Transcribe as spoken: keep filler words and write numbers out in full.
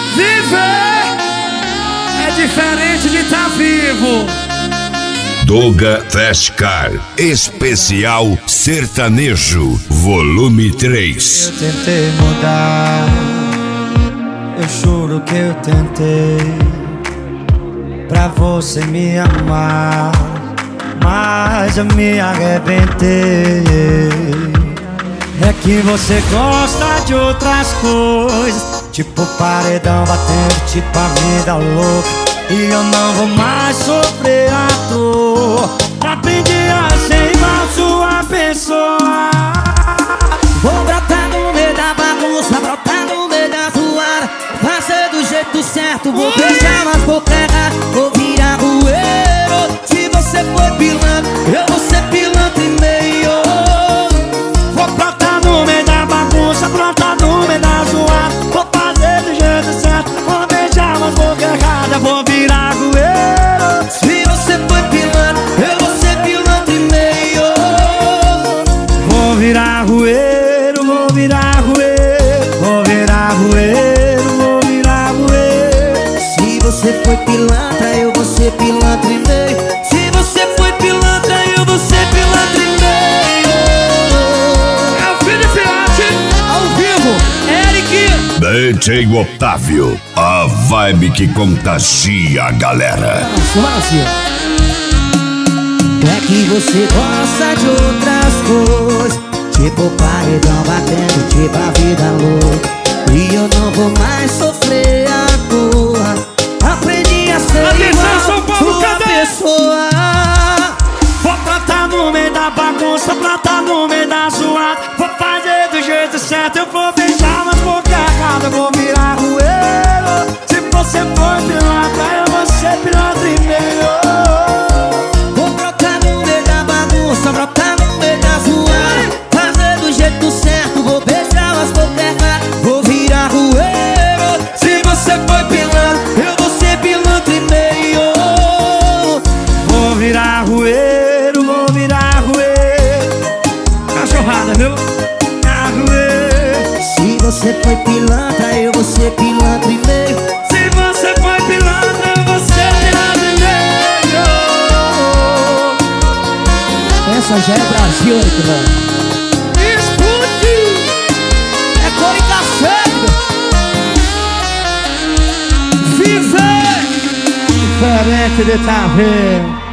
Viver é diferente de estar vivo. Doga Fast Car Especial Sertanejo Volume três. Eu tentei mudar, eu juro que eu tentei, pra você me amar, mas eu me arrebentei. É que você gosta de outras coisas, tipo paredão batendo, tipo a vida louca. E eu não vou mais sofrer à toa. Aprendi a ser igual sua pessoa. Vou brotar no meio da bagunça, brotar no meio da zoada, fazer do jeito certo, vou beijar mas vou errar, vou virar rueiro. Se você for pilantra, eu vou ser pilantra e meio. Vou brotar no meio da bagunça, brotar no meio da zoada, vou fazer do jeito certo, vou beijar mas vou errar, eu vou virar rueiro. Se você for pilantra, eu vou ser pilantra e meio. Vou virar rueiro, vou virar rueiro, vou virar rueiro, vou virar rueiro. Se você foi pilantra, eu vou ser pilantra e meio. Se você foi pilantra, eu vou ser pilantra e meio. É o Felipe Filhote, ao vivo, Eric. D J Otávio, a vibe que contagia a galera. É que você gosta de outras coisas, tipo paredão batendo, tipo a vida louca. E eu não vou mais sofrer à toa. Aprendi a ser Atenção, São igual Paulo, sua cadê? pessoa. Vou plantar no meio da bagunça, plantar no meio da zoada, vou fazer do jeito certo, eu vou beijar mas vou errado, eu vou virar rueiro. Se você for pilantra, eu vou ser pilantra e meio. Vou brotar no meio da bagunça, brotar no meio da zoada, fazer do jeito certo, vou beijar mas vou errar, vou virar rueiro. Se você foi pilantra, eu vou ser pilantra e meio. Vou virar rueiro, vou virar rueiro. Cachorrada, viu? Virar rueiro. Se você foi pilantra, eu vou ser pilantra e meio. Se você foi pilantra, eu vou ser pilantra e meio. Essa já é Brasil, mano. Escute. É cor e cacete. Viver Diferente de tá vendo.